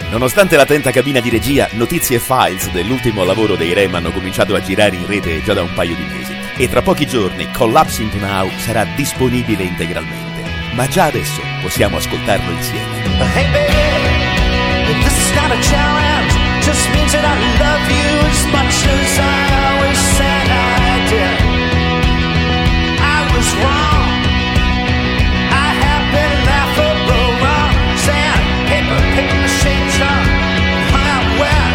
Nonostante l'attenta cabina di regia, notizie e files dell'ultimo lavoro dei Rem hanno cominciato a girare in rete già da un paio di mesi e tra pochi giorni Collapsing to Now sarà disponibile integralmente. Ma già adesso possiamo ascoltarlo insieme. Hey baby, this is not a challenge, just means that I love you as much as I always said I did. I was wrong, I have been laughable wrong, sandpaper, paper machine chalk, hung out wet.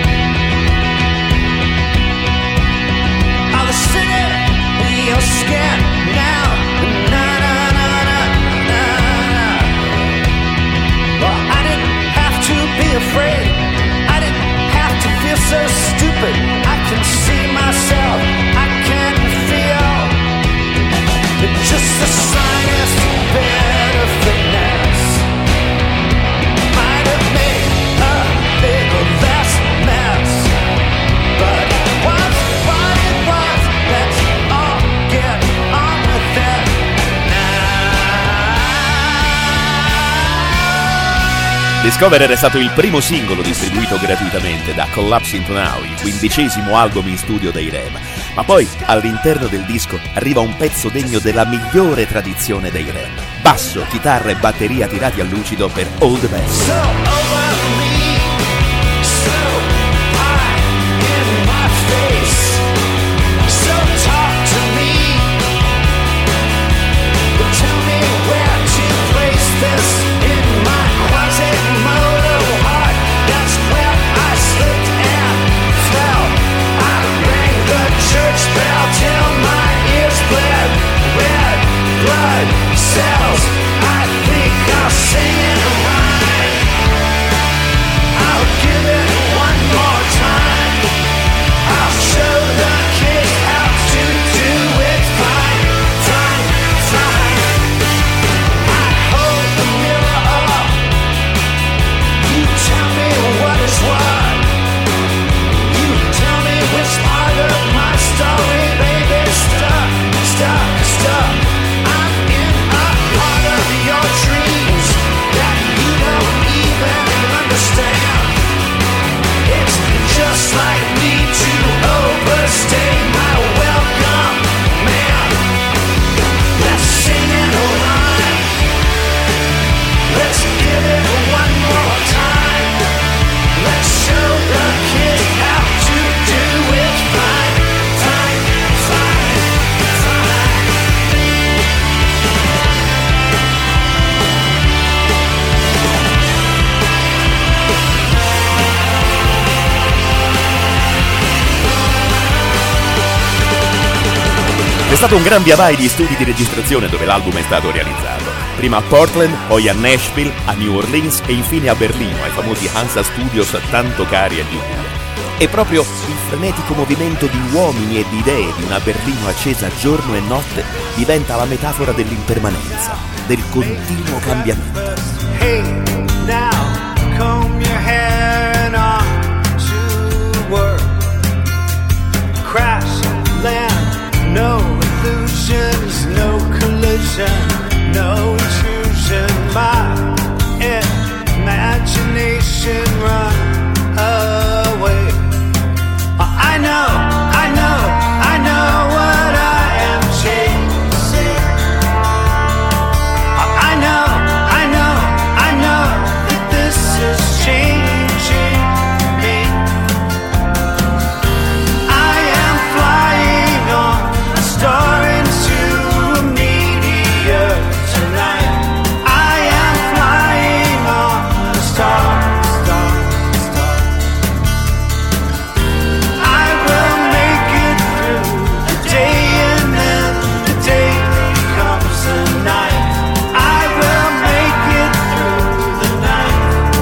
I'll sit in your skin now, na na na na na na. Well, I didn't have to be afraid, I didn't have to feel so stupid. I can see myself, I can feel just the slightest bit of fitness might have made a little less mess, but what's what it was, let's all get on with it now. Discoverer è stato il primo singolo distribuito gratuitamente da Collapsing to Now, il 15° album in studio dei Rem. Ma poi, all'interno del disco, arriva un pezzo degno della migliore tradizione dei Rem. Basso, chitarra e batteria tirati a lucido per All the Best. So over me, so high in my face, so talk to me, tell me where to place this in my Quasimodo heart. That's where I slipped and fell. I rang the church bell till my ears bled. Red blood cells, I think I'll sing it a rhyme. I'll give it one more time. I'll show the kids how to do it fine, fine, fine. I hold the mirror up, you tell me what is what. You tell me which part of my story, baby, stuck, stuck, stuck. I'm in a part of your dreams that you don't even understand. It's just like me to overstay my welcome, man. Let's sing it a line. Let's give it one more time. Let's show the kids how to do it fine, fine, fine, fine. È stato un gran via vai di studi di registrazione dove l'album è stato realizzato. Prima a Portland, poi a Nashville, a New Orleans e infine a Berlino, ai famosi Hansa Studios tanto cari agli U2. E proprio il frenetico movimento di uomini e di idee di una Berlino accesa giorno e notte diventa la metafora dell'impermanenza, del continuo cambiamento. Hey, now comb your hair and on to work. Crash, land, no illusions, no collision, no intrusion. My imagination run away. I know what I am chasing. I know that this is changing me. I am flying on a star into a meteor tonight. I am flying on a star. I will make it through the day and then the day becomes the night. I will make it through the night.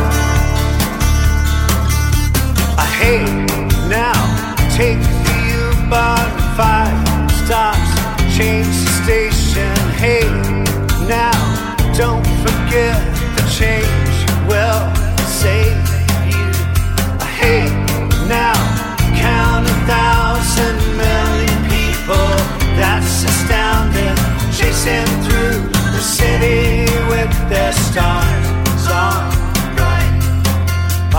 Hey, now take the U-Bahn 5 stops, change the station. Hey, now don't forget the change will save you. Hey, now count 1,000 million people. That's astounding. Chasing through the city with their stars on.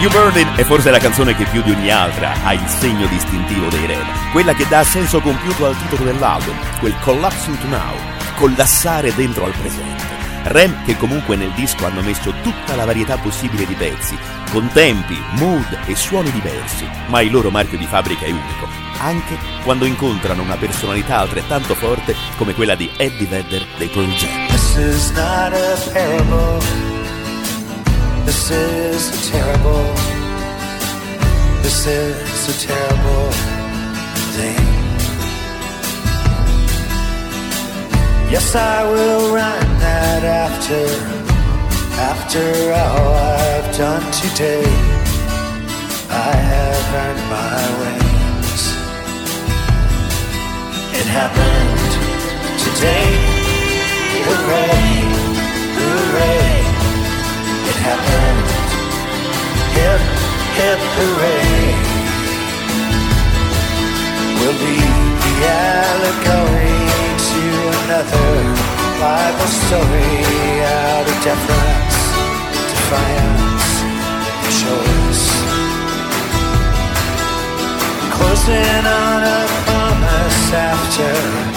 You Burning è forse la canzone che più di ogni altra ha il segno distintivo dei Rem, quella che dà senso compiuto al titolo dell'album, quel collapsing to now, collassare dentro al presente. Rem che comunque nel disco hanno messo tutta la varietà possibile di pezzi, con tempi, mood e suoni diversi, ma il loro marchio di fabbrica è unico, anche quando incontrano una personalità altrettanto forte come quella di Eddie Vedder dei Pearl Jam. This is not a parable. This is a terrible. This is a terrible thing. Yes, I will rhyme that after all I've done today, I have earned my wings. It happened today. Hooray, hooray. It happened. Hip, hip, hooray. We'll lead the allegory to another Bible story, out of deference, defiance, and choice. Closing on a promise after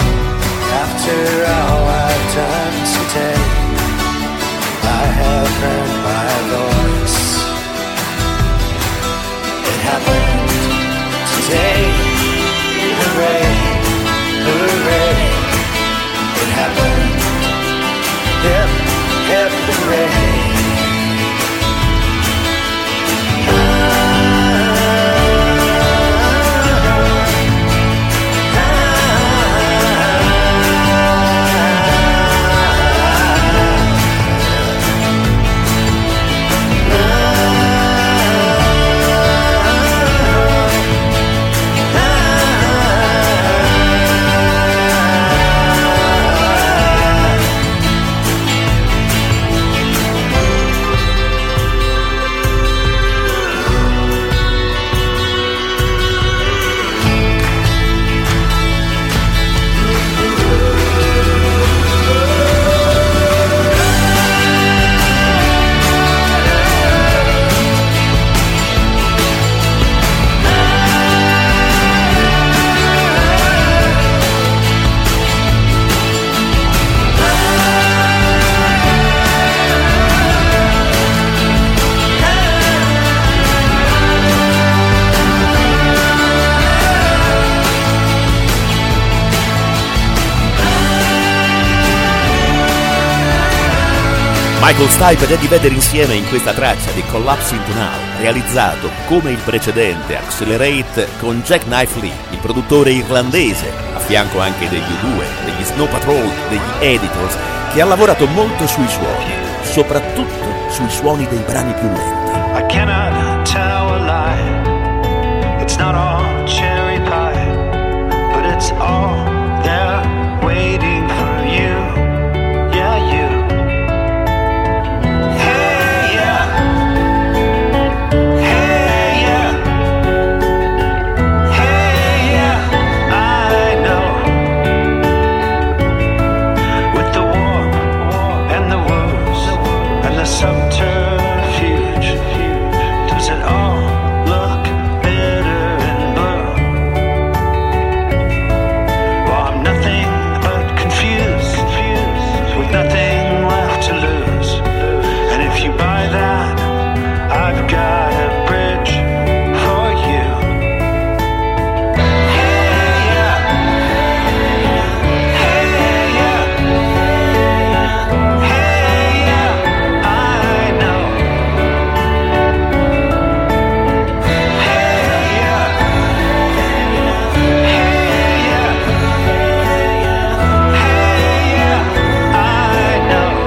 all I've done today, I have earned my voice. It happened today. Hooray, hooray. It happened. Hip, hip, hooray. Michael Stipe ed Eddie Vedder insieme in questa traccia di Collapsing to Now, realizzato come il precedente Accelerate con Jack Knife Lee, il produttore irlandese, a fianco anche degli U2, degli Snow Patrol, degli Editors, che ha lavorato molto sui suoni, soprattutto sui suoni dei brani più lenti. I cannot tell a lie. It's not all cherry pie, but it's all there waiting for you. Yeah, you. Subterfuge. Does it all look bitter and blue? Well, I'm nothing but confused, with nothing left to lose. And if you buy that, I've got a bridge for you. Hey, yeah. Hey, yeah. Hey, yeah. I know. Hey, yeah. Hey, yeah. Hey, yeah. I know.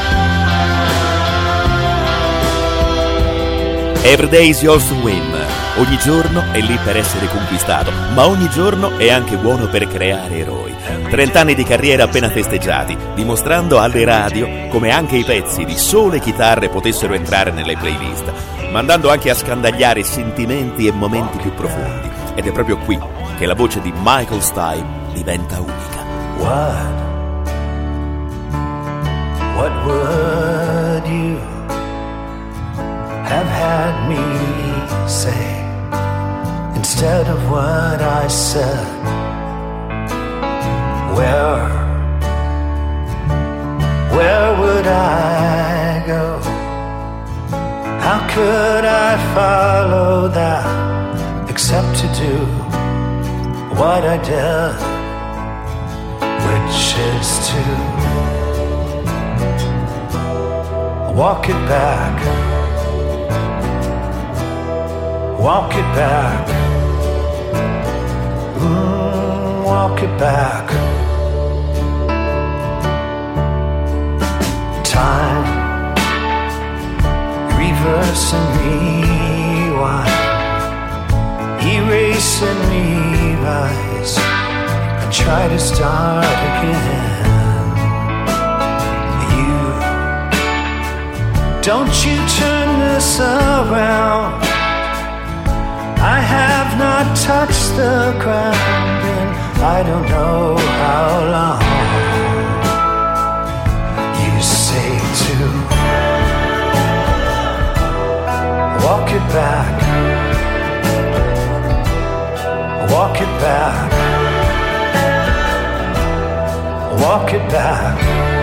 Every Day is Yours to Win, Ogni giorno è lì per essere conquistato, ma ogni giorno è anche buono per creare eroi. 30 anni di carriera appena festeggiati, dimostrando alle radio come anche i pezzi di sole chitarre potessero entrare nelle playlist, mandando anche a scandagliare sentimenti e momenti più profondi. Ed è proprio qui che la voce di Michael Stipe diventa unica. What would you have had me say instead of what I said? Where would I go? How could I follow that except to do what I did, which is to walk it back, walk it back, walk it back. Time, reverse and rewind, erase and revise, and try to start again. Don't you turn this around. I have not touched the ground in I don't know how long. You say to walk it back, walk it back, walk it back.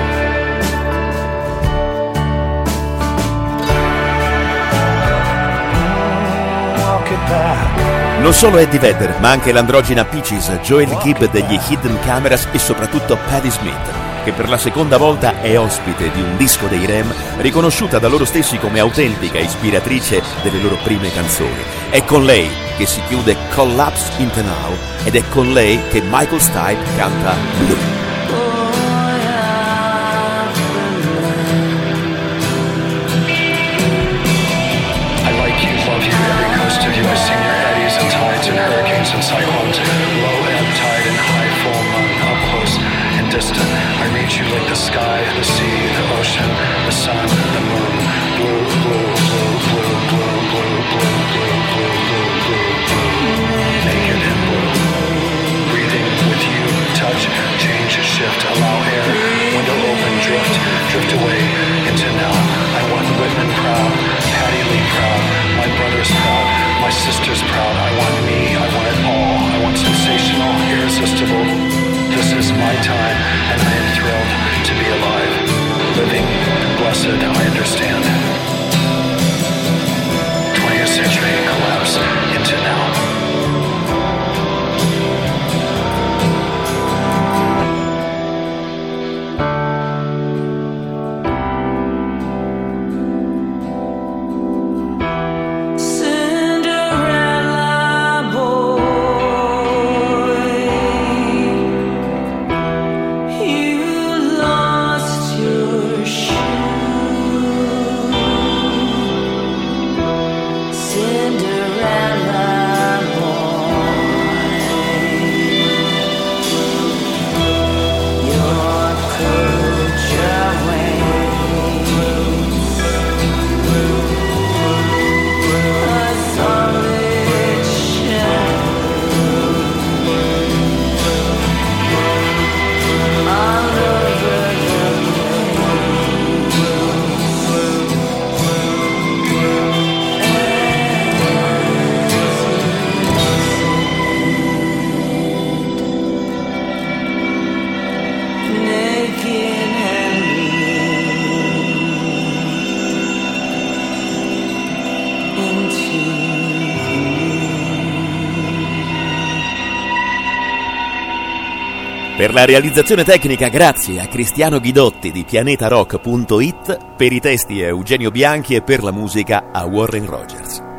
Non solo Eddie Vedder, ma anche l'androgina Peaches, Joel Gibb degli Hidden Cameras e soprattutto Patti Smith, che per la seconda volta è ospite di un disco dei Rem, riconosciuta da loro stessi come autentica ispiratrice delle loro prime canzoni. È con lei che si chiude Collapse in the Now ed è con lei che Michael Stipe canta Blue. And cyclones, low ebb tide and high full moon, up close and distant. I read you like the sky, the sea, the ocean, the sun, the moon. Blue, blue, blue, blue, blue, blue, blue, blue, blue, blue, blue, blue. Naked and blue. Breathing with you, touch, change, shift, allow air. Window open, drift, drift away into now. I want Whitman proud, Patty Lee proud, my brother's proud, my sister's proud. I want me, I want it all. I want sensational, irresistible. This is my time, and I am thrilled to be alive. Living, blessed, I understand. 20th century collapse into now. Per la realizzazione tecnica grazie a Cristiano Ghidotti di pianetarock.it, per i testi a Eugenio Bianchi e per la musica a Warren Rogers.